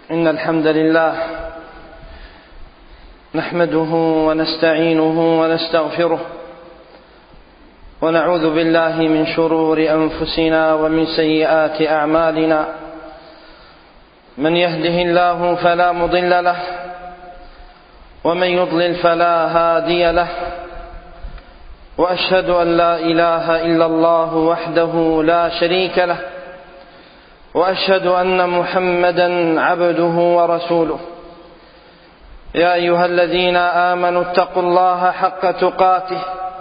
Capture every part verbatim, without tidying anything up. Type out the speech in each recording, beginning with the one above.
إن الحمد لله نحمده ونستعينه ونستغفره ونعوذ بالله من شرور أنفسنا ومن سيئات أعمالنا. من يهده الله فلا مضل له ومن يضلل فلا هادي له، وأشهد أن لا إله إلا الله وحده لا شريك له، وأشهد أن محمدا عبده ورسوله. يا أيها الذين آمنوا اتقوا الله حق تقاته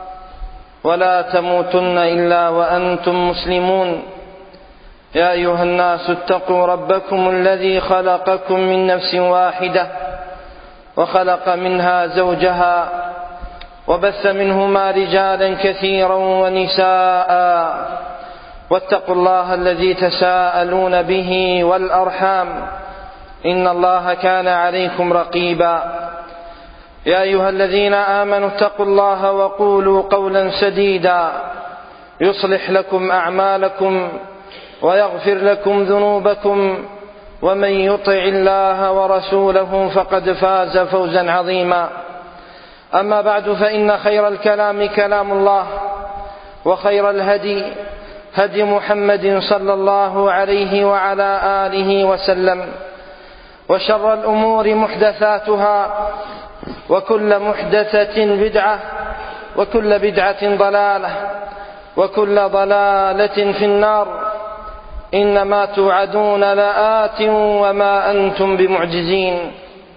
ولا تموتن إلا وأنتم مسلمون. يا أيها الناس اتقوا ربكم الذي خلقكم من نفس واحدة وخلق منها زوجها وبث منهما رجالا كثيرا ونساء، واتقوا الله الذي تساءلون به والأرحام إن الله كان عليكم رقيبا. يا أيها الذين آمنوا اتقوا الله وقولوا قولا سديدا يصلح لكم أعمالكم ويغفر لكم ذنوبكم، ومن يطع الله ورسوله فقد فاز فوزا عظيما. أما بعد، فإن خير الكلام كلام الله، وخير الهدي هدي محمد صلى الله عليه وعلى آله وسلم، وشر الأمور محدثاتها، وكل محدثة بدعة، وكل بدعة ضلالة، وكل ضلالة في النار. إنما توعدون لآت وما أنتم بمعجزين.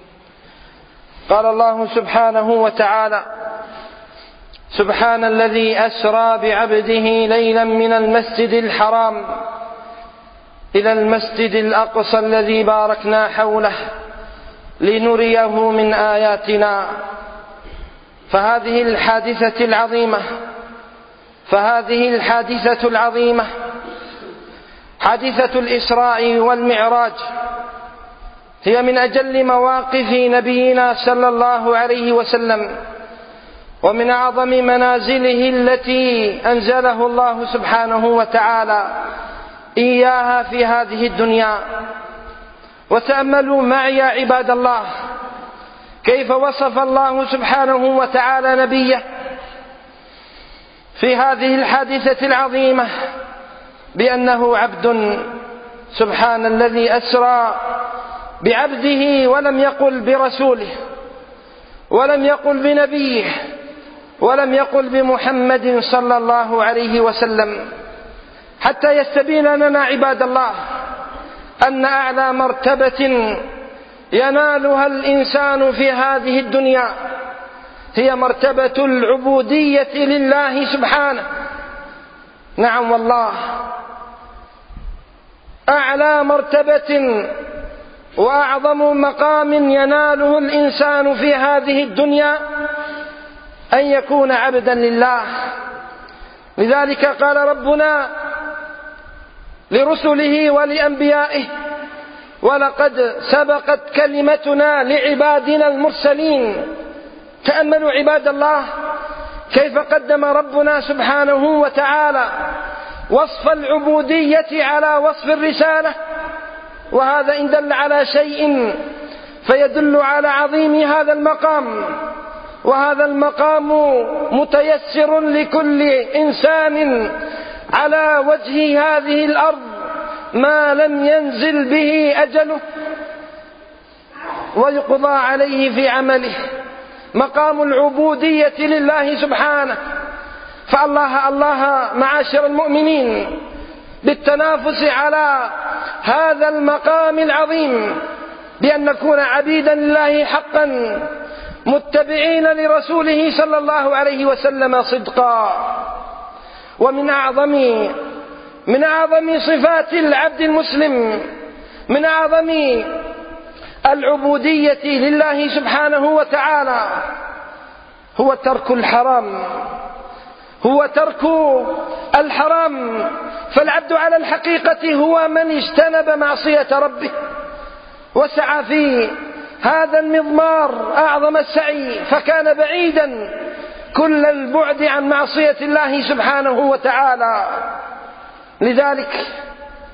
قال الله سبحانه وتعالى: سبحان الذي أسرى بعبده ليلا من المسجد الحرام إلى المسجد الأقصى الذي باركنا حوله لنريه من آياتنا. فهذه الحادثة العظيمة فهذه الحادثة العظيمة حادثة الإسراء والمعراج هي من أجل مواقف نبينا صلى الله عليه وسلم، ومن أعظم منازله التي أنزله الله سبحانه وتعالى إياها في هذه الدنيا. وتأملوا معي يا عباد الله كيف وصف الله سبحانه وتعالى نبيه في هذه الحادثة العظيمة بأنه عبد. سبحان الذي أسرى بعبده، ولم يقل برسوله، ولم يقل بنبيه، ولم يقل بمحمد صلى الله عليه وسلم، حتى يستبين لنا عباد الله أن أعلى مرتبة ينالها الإنسان في هذه الدنيا هي مرتبة العبودية لله سبحانه. نعم والله، أعلى مرتبة وأعظم مقام يناله الإنسان في هذه الدنيا أن يكون عبدا لله. لذلك قال ربنا لرسله ولأنبيائه: ولقد سبقت كلمتنا لعبادنا المرسلين. تأملوا عباد الله كيف قدم ربنا سبحانه وتعالى وصف العبودية على وصف الرسالة، وهذا إن دل على شيء فيدل على عظيم هذا المقام. وهذا المقام متيسر لكل إنسان على وجه هذه الأرض ما لم ينزل به أجله ويقضى عليه في عمله، مقام العبودية لله سبحانه. فالله الله معاشر المؤمنين بالتنافس على هذا المقام العظيم بأن نكون عبيدا لله حقا، متبعين لرسوله صلى الله عليه وسلم صدقا. ومن أعظم من أعظم صفات العبد المسلم، من أعظم العبودية لله سبحانه وتعالى هو ترك الحرام، هو ترك الحرام. فالعبد على الحقيقة هو من اجتنب معصية ربه وسعى في هذا المضمار أعظم السعي، فكان بعيدا كل البعد عن معصية الله سبحانه وتعالى. لذلك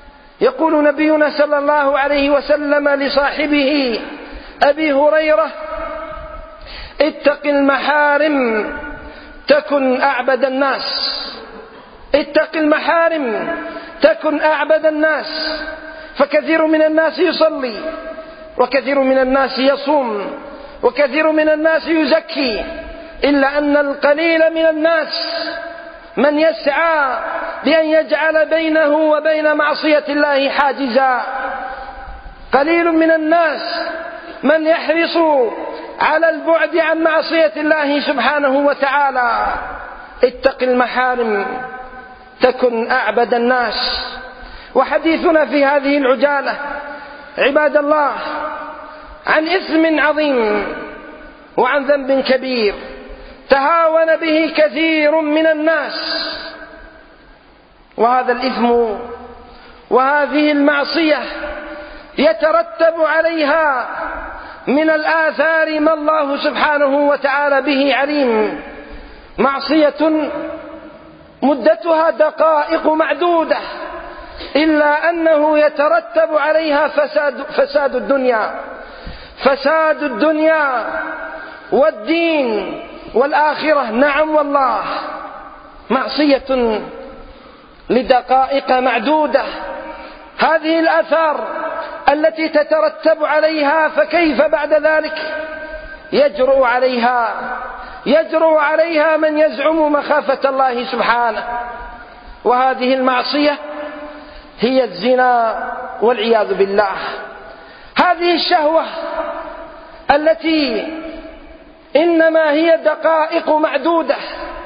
يقول نبينا صلى الله عليه وسلم لصاحبه أبي هريرة: اتق المحارم تكن أعبد الناس. اتق المحارم تكن أعبد الناس. فكثير من الناس يصلي، وكثير من الناس يصوم، وكثير من الناس يزكي، إلا أن القليل من الناس من يسعى بأن يجعل بينه وبين معصية الله حاجزا. قليل من الناس من يحرص على البعد عن معصية الله سبحانه وتعالى. اتق المحارم تكن أعبد الناس. وحديثنا في هذه العجالة عباد الله عن إثم عظيم وعن ذنب كبير تهاون به كثير من الناس. وهذا الإثم وهذه المعصية يترتب عليها من الآثار ما الله سبحانه وتعالى به عليم. معصية مدتها دقائق معدودة، إلا أنه يترتب عليها فساد, فساد الدنيا فساد الدنيا والدين والآخرة. نعم والله، معصية لدقائق معدودة، هذه الآثار التي تترتب عليها، فكيف بعد ذلك يجرؤ عليها يجرؤ عليها من يزعم مخافة الله سبحانه. وهذه المعصية هي الزنا والعياذ بالله. هذه الشهوة التي إنما هي دقائق معدودة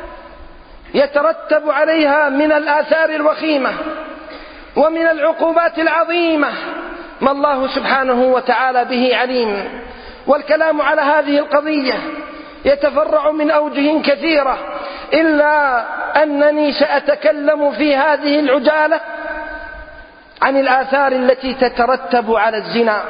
يترتب عليها من الآثار الوخيمة ومن العقوبات العظيمة ما الله سبحانه وتعالى به عليم. والكلام على هذه القضية يتفرع من أوجه كثيرة، إلا أنني سأتكلم في هذه العجالة عن الآثار التي تترتب على الزنا،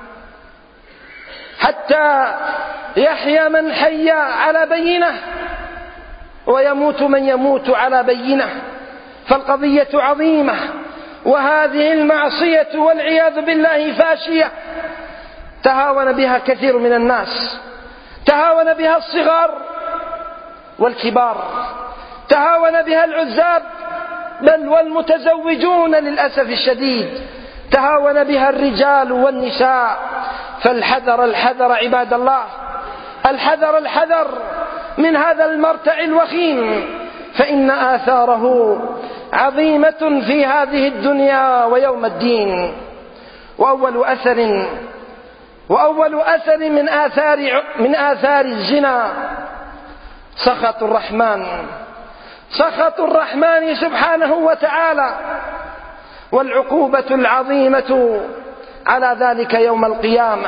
حتى يحيا من حي على بينة ويموت من يموت على بينة. فالقضية عظيمة، وهذه المعصية والعياذ بالله فاشية تهاون بها كثير من الناس، تهاون بها الصغار والكبار، تهاون بها العزاب بل والمتزوجون للأسف الشديد، تهاون بها الرجال والنساء. فالحذر الحذر عباد الله، الحذر الحذر من هذا المرتع الوخيم، فإن آثاره عظيمة في هذه الدنيا ويوم الدين. وأول أثر وأول أثر من آثار من آثار الزنا سخط الرحمن سخط الرحمن سبحانه وتعالى، والعقوبة العظيمة على ذلك يوم القيامة.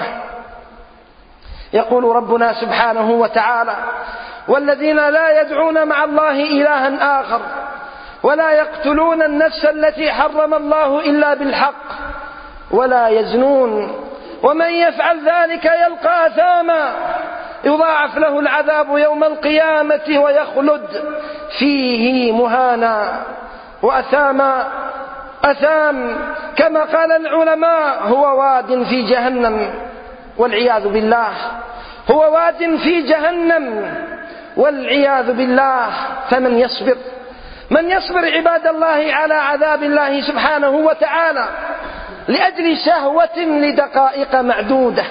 يقول ربنا سبحانه وتعالى: والذين لا يدعون مع الله إلها آخر ولا يقتلون النفس التي حرم الله إلا بالحق ولا يزنون ومن يفعل ذلك يلقى أثاما يضاعف له العذاب يوم القيامة ويخلد فيه مهانا. وأثاما أثام كما قال العلماء هو واد في جهنم والعياذ بالله، هو واد في جهنم والعياذ بالله. فمن يصبر من يصبر عباد الله على عذاب الله سبحانه وتعالى لأجل شهوة لدقائق معدودة.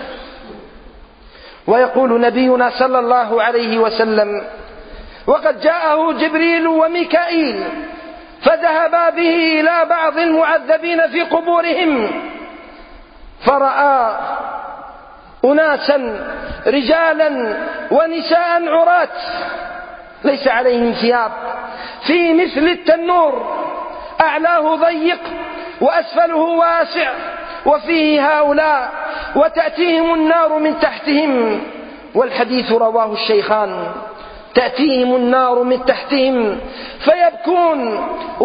ويقول نبينا صلى الله عليه وسلم: وقد جاءه جبريل وميكائيل فذهبا به إلى بعض المعذبين في قبورهم، فرأى أناسا رجالا ونساء عراة ليس عليهم ثياب في مثل التنور، أعلاه ضيق وأسفله واسع، وفيه هؤلاء وتأتيهم النار من تحتهم. والحديث رواه الشيخان. تأتيهم النار من تحتهم فيبكون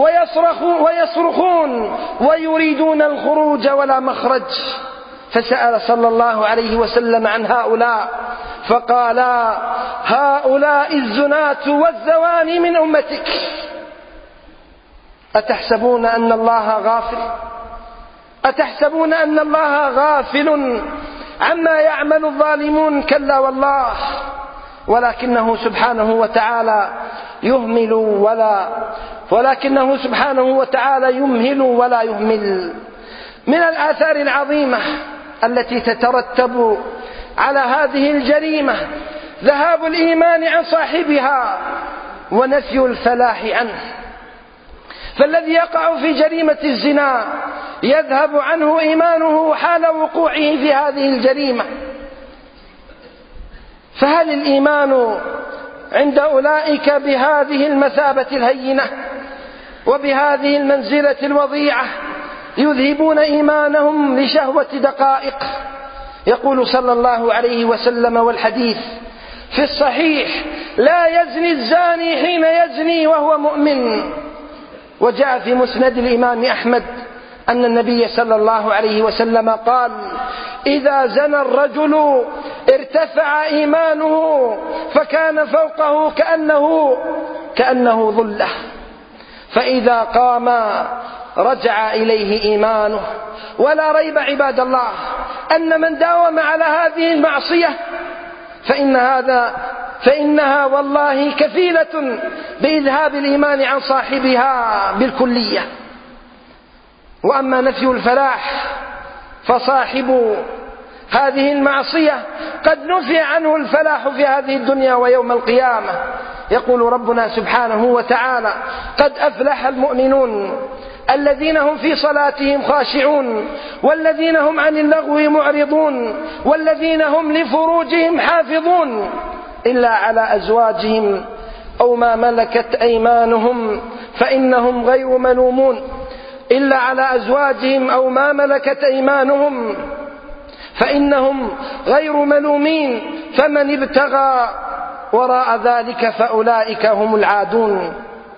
ويصرخون ويريدون الخروج ولا مخرج. فسأل صلى الله عليه وسلم عن هؤلاء فقال: هؤلاء الزناة والزواني من أمتك. أتحسبون أن الله غافل؟ أتحسبون أن الله غافل عما يعمل الظالمون؟ كلا والله، ولكنه سبحانه وتعالى يهمل ولا ولكنه سبحانه وتعالى يمهل ولا يهمل. من الآثار العظيمة التي تترتب على هذه الجريمة ذهاب الإيمان عن صاحبها ونفي الفلاح عنه. فالذي يقع في جريمة الزنا يذهب عنه إيمانه حال وقوعه في هذه الجريمة. فهل الإيمان عند أولئك بهذه المثابة الهينة وبهذه المنزلة الوضيعة يذهبون إيمانهم لشهوة دقائق؟ يقول صلى الله عليه وسلم والحديث في الصحيح: لا يزني الزاني حين يزني وهو مؤمن. وجاء في مسند الإمام أحمد أن النبي صلى الله عليه وسلم قال: إذا زنى الرجل ارتفع إيمانه فكان فوقه كأنه, كأنه ظلة، فإذا قام رجع إليه إيمانه. ولا ريب عباد الله أن من داوم على هذه المعصية فإن هذا فإنها والله كفيلة بإذهاب الإيمان عن صاحبها بالكلية. وأما نفي الفلاح فصاحب هذه المعصية قد نفي عنه الفلاح في هذه الدنيا ويوم القيامة. يقول ربنا سبحانه وتعالى: قد أفلح المؤمنون الذين هم في صلاتهم خاشعون والذين هم عن اللغو معرضون والذين هم لفروجهم حافظون إلا على أزواجهم أو ما ملكت أيمانهم فإنهم غير ملومون إلا على أزواجهم أو ما ملكت أيمانهم فإنهم غير ملومين فمن ابتغى وراء ذلك فأولئك هم العادون.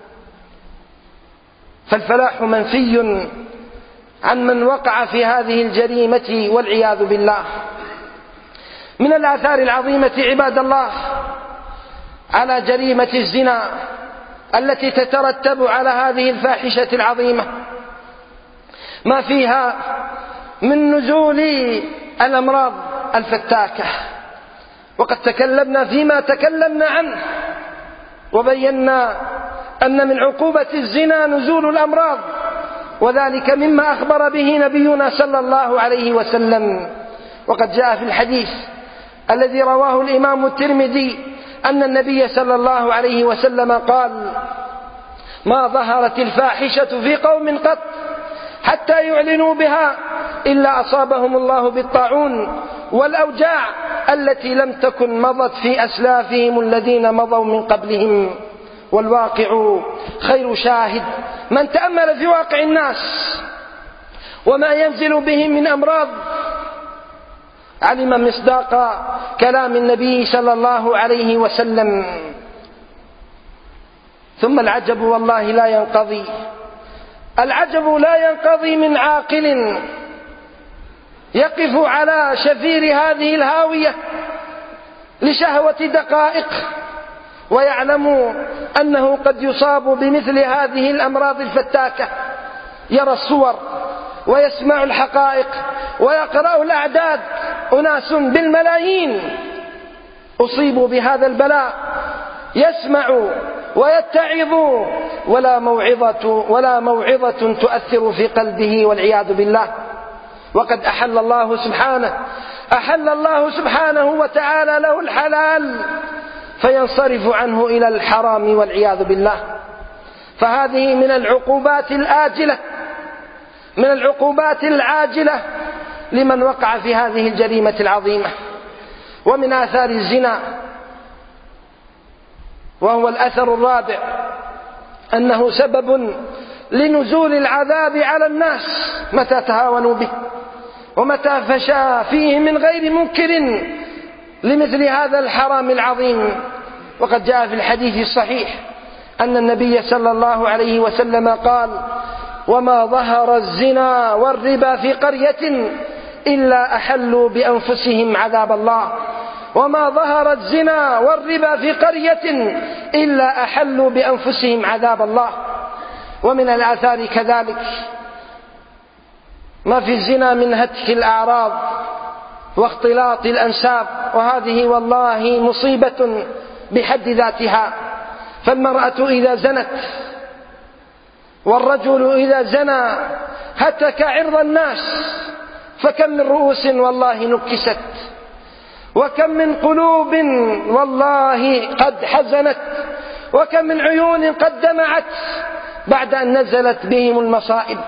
فالفلاح منفي عن من وقع في هذه الجريمة والعياذ بالله. من الآثار العظيمة عباد الله على جريمة الزنا التي تترتب على هذه الفاحشة العظيمة ما فيها من نزول الأمراض الفتاكة. وقد تكلمنا فيما تكلمنا عنه وبينا أن من عقوبة الزنا نزول الأمراض، وذلك مما أخبر به نبينا صلى الله عليه وسلم. وقد جاء في الحديث الذي رواه الإمام الترمذي أن النبي صلى الله عليه وسلم قال: ما ظهرت الفاحشة في قوم قط حتى يعلنوا بها إلا أصابهم الله بالطاعون والأوجاع التي لم تكن مضت في أسلافهم الذين مضوا من قبلهم. والواقع خير شاهد. من تأمل في واقع الناس وما ينزل بهم من أمراض علم مصداق كلام النبي صلى الله عليه وسلم. ثم العجب والله لا ينقضي، العجب لا ينقضي من عاقل يقف على شفير هذه الهاوية لشهوة دقائق ويعلم أنه قد يصاب بمثل هذه الأمراض الفتاكة. يرى الصور ويسمع الحقائق ويقرأ الأعداد، أناس بالملايين أصيبوا بهذا البلاء، يسمع ويتعظ ولا موعظة ولا موعظة تؤثر في قلبه والعياذ بالله. وقد أحل الله سبحانه أحل الله سبحانه وتعالى له الحلال فينصرف عنه إلى الحرام والعياذ بالله. فهذه من العقوبات الآجلة من العقوبات العاجلة لمن وقع في هذه الجريمة العظيمة. ومن آثار الزنا وهو الأثر الرابع أنه سبب لنزول العذاب على الناس متى تهاونوا به ومتى فشى فيه من غير منكر لمثل هذا الحرام العظيم. وقد جاء في الحديث الصحيح أن النبي صلى الله عليه وسلم قال: وما ظهر الزنا والربا في قرية إلا أحلوا بأنفسهم عذاب الله وما ظهر الزنا والربا في قرية إلا أحلوا بأنفسهم عذاب الله. ومن الآثار كذلك ما في الزنا من هتك الأعراض واختلاط الأنساب، وهذه والله مصيبة بحد ذاتها. فالمرأة إذا زنت والرجل إذا زنى هتك عرض الناس، فكم من رؤوس والله نكست، وكم من قلوب والله قد حزنت، وكم من عيون قد دمعت بعد أن نزلت بهم المصائب،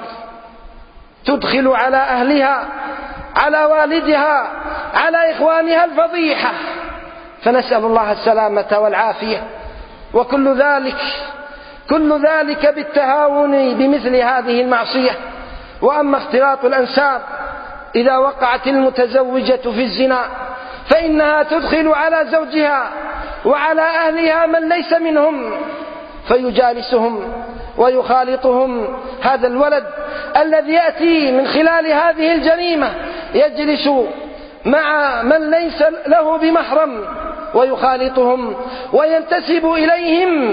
تدخل على أهلها، على والدها، على إخوانها الفضيحة، فنسأل الله السلامة والعافية. وكل ذلك كل ذلك بالتهاون بمثل هذه المعصية. وأما اختلاط الأنساب، إذا وقعت المتزوجة في الزنا فإنها تدخل على زوجها وعلى أهلها من ليس منهم، فيجالسهم ويخالطهم. هذا الولد الذي يأتي من خلال هذه الجريمة يجلس مع من ليس له بمحرم ويخالطهم وينتسب إليهم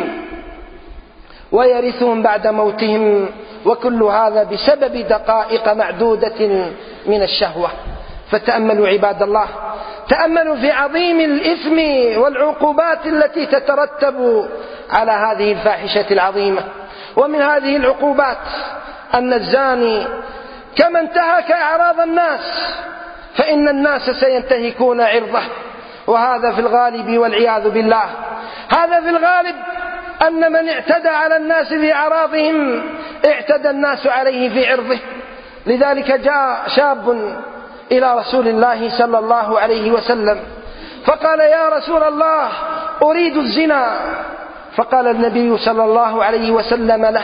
ويرثهم بعد موتهم، وكل هذا بسبب دقائق معدودة من الشهوة. فتأملوا عباد الله، تأملوا في عظيم الإثم والعقوبات التي تترتب على هذه الفاحشة العظيمة. ومن هذه العقوبات أن الزاني كما انتهك أعراض الناس فإن الناس سينتهكون عرضه، وهذا في الغالب والعياذ بالله. هذا في الغالب أن من اعتدى على الناس في أعراضهم اعتدى الناس عليه في عرضه. لذلك جاء شاب إلى رسول الله صلى الله عليه وسلم فقال: يا رسول الله، أريد الزنا. فقال النبي صلى الله عليه وسلم له،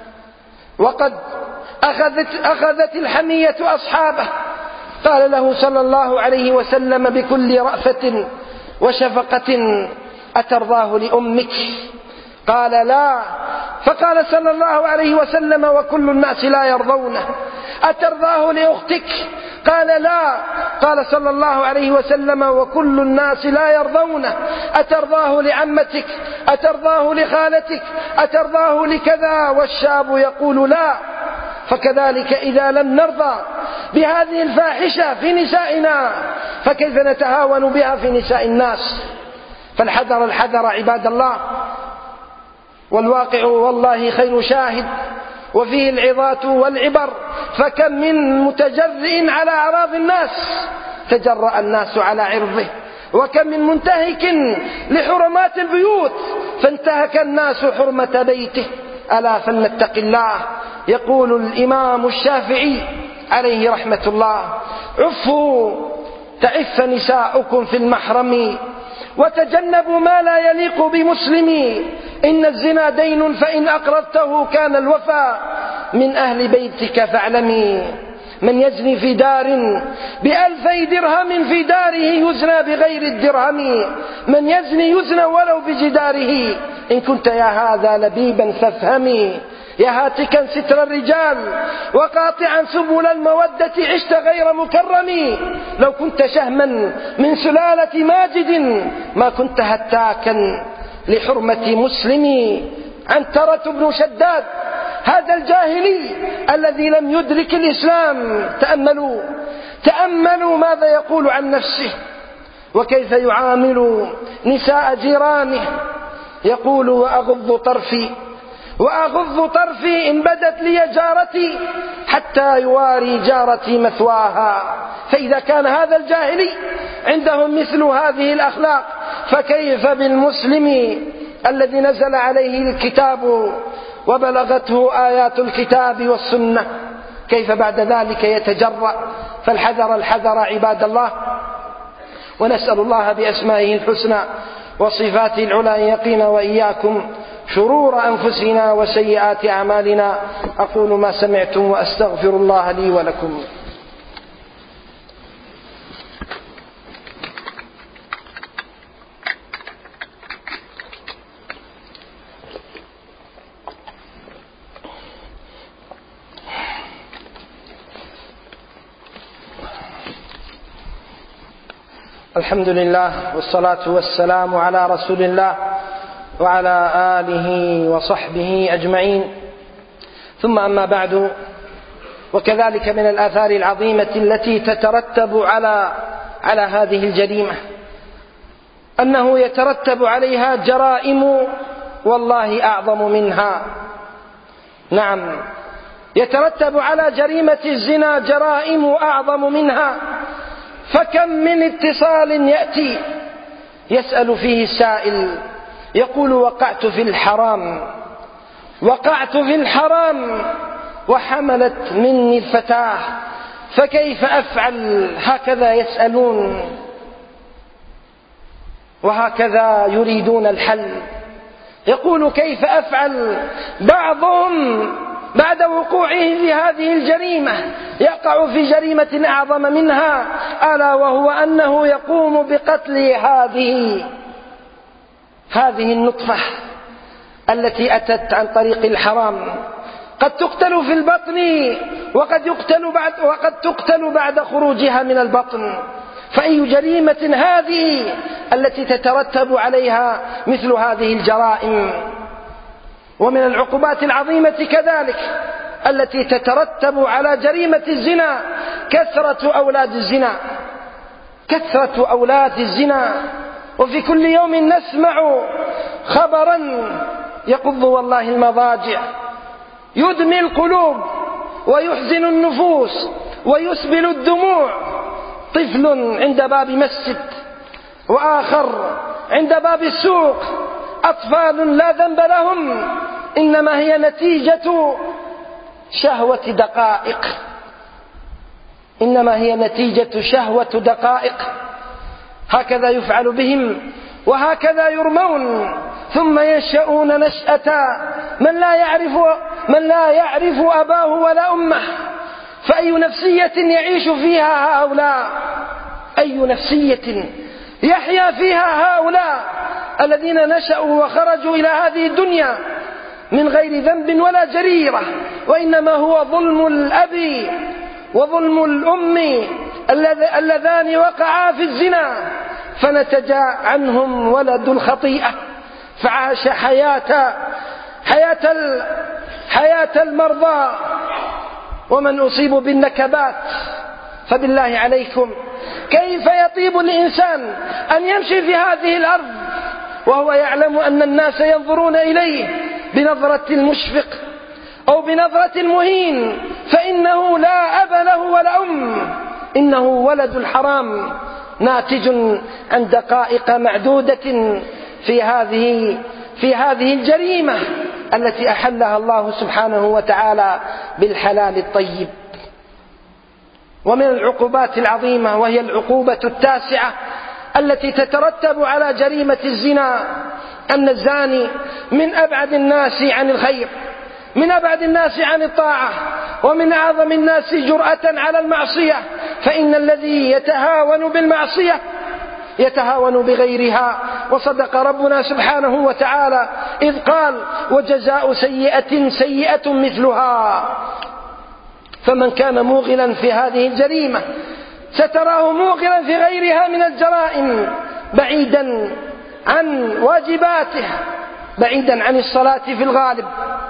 وقد أخذت, أخذت الحمية أصحابه، قال له صلى الله عليه وسلم بكل رأفة وشفقة: أترضاه لأمك؟ قال: لا. فقال صلى الله عليه وسلم: وكل الناس لا يرضونه. أترضاه لأختك؟ قال: لا. قال صلى الله عليه وسلم: وكل الناس لا يرضونه. أترضاه لعمتك؟ أترضاه لخالتك؟ أترضاه لكذا؟ والشاب يقول: لا. فكذلك إذا لم نرضى بهذه الفاحشة في نسائنا فكيف نتهاون بها في نساء الناس؟ فالحذر الحذر عباد الله، والواقع والله خير شاهد، وفيه العظات والعبر. فكم من متجرئ على أعراض الناس تجرأ الناس على عرضه، وكم من منتهك لحرمات البيوت فانتهك الناس حرمة بيته. ألا فلنتق الله. يقول الإمام الشافعي عليه رحمة الله: عفوا تعف نساؤكم في المحرم، وتجنبوا ما لا يليق بمسلم، إن الزنا دين فإن أقرضته كان الوفاء من أهل بيتك فاعلمي. من يزني في دار بألفي درهم في داره يزنى بغير الدرهم، من يزني يزنى ولو بجداره، إن كنت يا هذا لبيبا فافهمي. يا هاتكا ستر الرجال وقاطعا سبل المودة عشت غير مكرم، لو كنت شهما من سلالة ماجد ما كنت هتاكا لحرمة مسلمي. عنترة بن شداد هذا الجاهلي الذي لم يدرك الإسلام، تأملوا تأملوا ماذا يقول عن نفسه وكيف يعامل نساء جيرانه. يقول: وأغض طرفي وأغض طرفي إن بدت لي جارتي حتى يواري جارتي مثواها. فإذا كان هذا الجاهلي عندهم مثل هذه الأخلاق فكيف بالمسلم الذي نزل عليه الكتاب وبلغته آيات الكتاب والسنة؟ كيف بعد ذلك يتجرأ؟ فالحذر الحذر عباد الله. ونسأل الله بأسمائه الحسنى وصفاته العلى أن يقينا وإياكم شرور أنفسنا وسيئات أعمالنا. أقول ما سمعتم وأستغفر الله لي ولكم. الحمد لله والصلاة والسلام على رسول الله وعلى آله وصحبه أجمعين، ثم أما بعد، وكذلك من الآثار العظيمة التي تترتب على على هذه الجريمة أنه يترتب عليها جرائم والله أعظم منها. نعم، يترتب على جريمة الزنا جرائم أعظم منها. فكم من اتصال يأتي يسأل فيه السائل يقول وقعت في الحرام وقعت في الحرام وحملت مني الفتاة فكيف أفعل؟ هكذا يسألون وهكذا يريدون الحل. يقول كيف أفعل؟ بعضهم بعد وقوعه في هذه الجريمة يقع في جريمة أعظم منها، ألا وهو أنه يقوم بقتل هذه هذه النطفة التي أتت عن طريق الحرام. قد تقتل في البطن وقد يقتل بعد وقد تقتل بعد خروجها من البطن. فأي جريمة هذه التي تترتب عليها مثل هذه الجرائم؟ ومن العقوبات العظيمة كذلك التي تترتب على جريمة الزنا كثرة أولاد الزنا كثرة أولاد الزنا. وفي كل يوم نسمع خبرا يقض والله المضاجع، يدمي القلوب ويحزن النفوس ويسبل الدموع. طفل عند باب مسجد وآخر عند باب السوق، أطفال لا ذنب لهم، إنما هي نتيجة شهوة دقائق إنما هي نتيجة شهوة دقائق. هكذا يفعل بهم وهكذا يرمون، ثم ينشأون نشأة من لا يعرف من لا يعرف أباه ولا أمه. فأي نفسية يعيش فيها هؤلاء؟ أي نفسية يحيا فيها هؤلاء الذين نشأوا وخرجوا إلى هذه الدنيا من غير ذنب ولا جريرة، وإنما هو ظلم الأب وظلم الأم اللذان وقعا في الزنا، فنتج عنهم ولد الخطيئة، فعاش حياة حياة حياة المرضى. ومن أصيب بالنكبات فبالله عليكم كيف يطيب الإنسان أن يمشي في هذه الأرض وهو يعلم أن الناس ينظرون إليه بنظرة المشفق أو بنظرة المهين، فإنه لا أب له ولا أم، إنه ولد الحرام ناتج عن دقائق معدودة في هذه في هذه الجريمة التي أحلها الله سبحانه وتعالى بالحلال الطيب. ومن العقوبات العظيمة وهي العقوبة التاسعة التي تترتب على جريمة الزنا أن الزاني من أبعد الناس عن الخير، من أبعد الناس عن الطاعة، ومن أعظم الناس جرأة على المعصية، فإن الذي يتهاون بالمعصية يتهاون بغيرها. وصدق ربنا سبحانه وتعالى إذ قال وجزاء سيئة سيئة مثلها. فمن كان موغلا في هذه الجريمة ستراه موغلا في غيرها من الجرائم، بعيدا عن واجباته، بعيدا عن الصلاة في الغالب،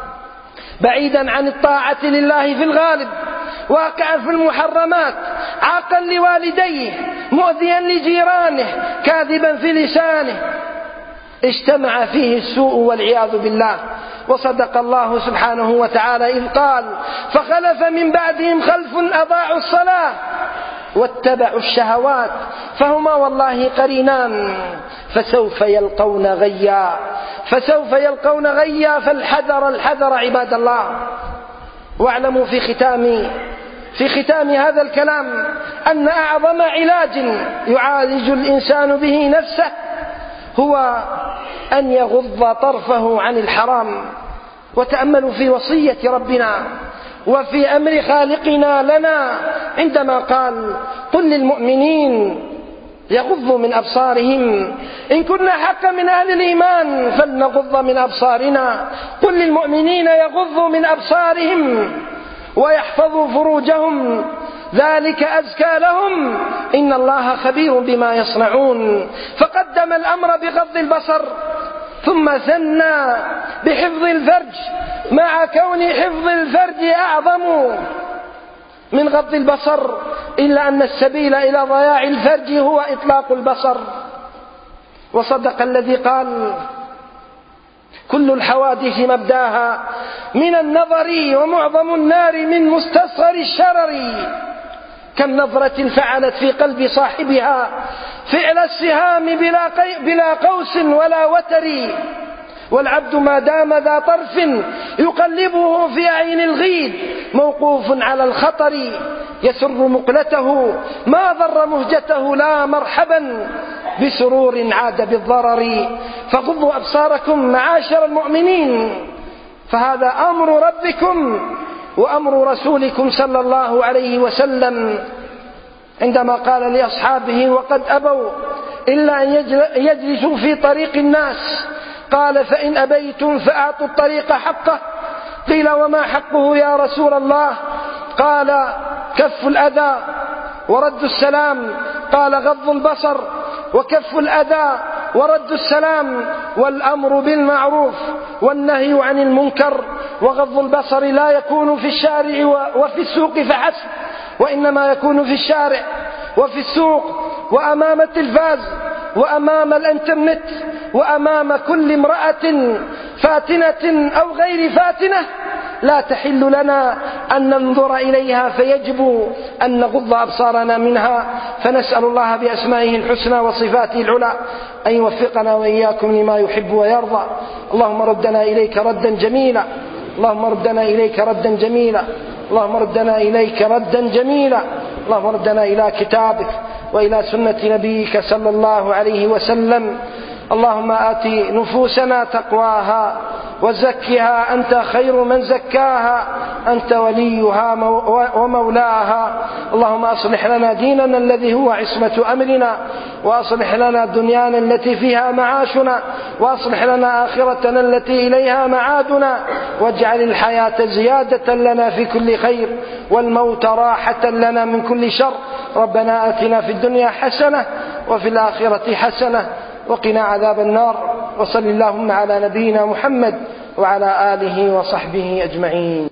بعيدا عن الطاعة لله في الغالب، واقعا في المحرمات، عاقا لوالديه، مؤذيا لجيرانه، كاذبا في لسانه، اجتمع فيه السوء والعياذ بالله. وصدق الله سبحانه وتعالى إذ قال فخلف من بعدهم خلف أضاعوا الصلاة واتبعوا الشهوات فهما والله قرينان فسوف يلقون غيا فسوف يلقون غيا فالحذر الحذر عباد الله. واعلموا في ختام في ختام هذا الكلام أن أعظم علاج يعالج الإنسان به نفسه هو أن يغض طرفه عن الحرام. وتأملوا في وصية ربنا وفي أمر خالقنا لنا عندما قال قل للمؤمنين يغضوا من أبصارهم إن كنا حقا من أهل الإيمان فلنغض من أبصارنا. قل للمؤمنين يغضوا من أبصارهم ويحفظوا فروجهم ذلك أزكى لهم إن الله خبير بما يصنعون. فقدم الأمر بغض البصر ثم ثنى بحفظ الفرج، مع كون حفظ الفرج أعظم من غض البصر، إلا أن السبيل إلى ضياع الفرج هو إطلاق البصر. وصدق الذي قال: كل الحوادث مبداها من النظر، ومعظم النار من مستصغر الشرر. كم نظرة فعلت في قلب صاحبها فعل السهام بلا, بلا قوس ولا وتر. والعبد ما دام ذا طرف يقلبه في عين الغيد موقوف على الخطر. يسر مقلته ما ضر مهجته لا مرحبا بسرور عاد بالضرر. فغضوا أبصاركم معاشر المؤمنين، فهذا أمر ربكم وأمر رسولكم صلى الله عليه وسلم عندما قال لأصحابه وقد أبوا إلا أن يجلسوا في طريق الناس قال: فإن أبيتم فأعطوا الطريق حقه. قيل: وما حقه يا رسول الله؟ قال: كف الأذى ورد السلام. قال: غض البصر وكف الأذى ورد السلام، والأمر بالمعروف والنهي عن المنكر. وغض البصر لا يكون في الشارع وفي السوق فحسب، وإنما يكون في الشارع وفي السوق وأمام التلفاز وأمام الانترنت وأمام كل امرأة فاتنة أو غير فاتنة لا تحل لنا أن ننظر إليها، فيجب أن نغض أبصارنا منها. فنسأل الله بأسمائه الحسنى وصفاته العلى أن يوفقنا وإياكم لما يحب ويرضى. اللهم ردنا إليك ردا جميلا، اللهم ردنا إليك ردا جميلا، اللهم ردنا إليك ردا جميلا، اللهم ردنا إلى كتابك وإلى سنة نبيك صلى الله عليه وسلم. اللهم آت نفوسنا تقواها وزكها أنت خير من زكاها، أنت وليها ومولاها. اللهم أصلح لنا ديننا الذي هو عصمة أمرنا، وأصلح لنا دنيانا التي فيها معاشنا، وأصلح لنا آخرتنا التي إليها معادنا، واجعل الحياة زيادة لنا في كل خير والموت راحة لنا من كل شر. ربنا آتنا في الدنيا حسنة وفي الآخرة حسنة وقنا عذاب النار. وصل اللهم على نبينا محمد وعلى آله وصحبه أجمعين.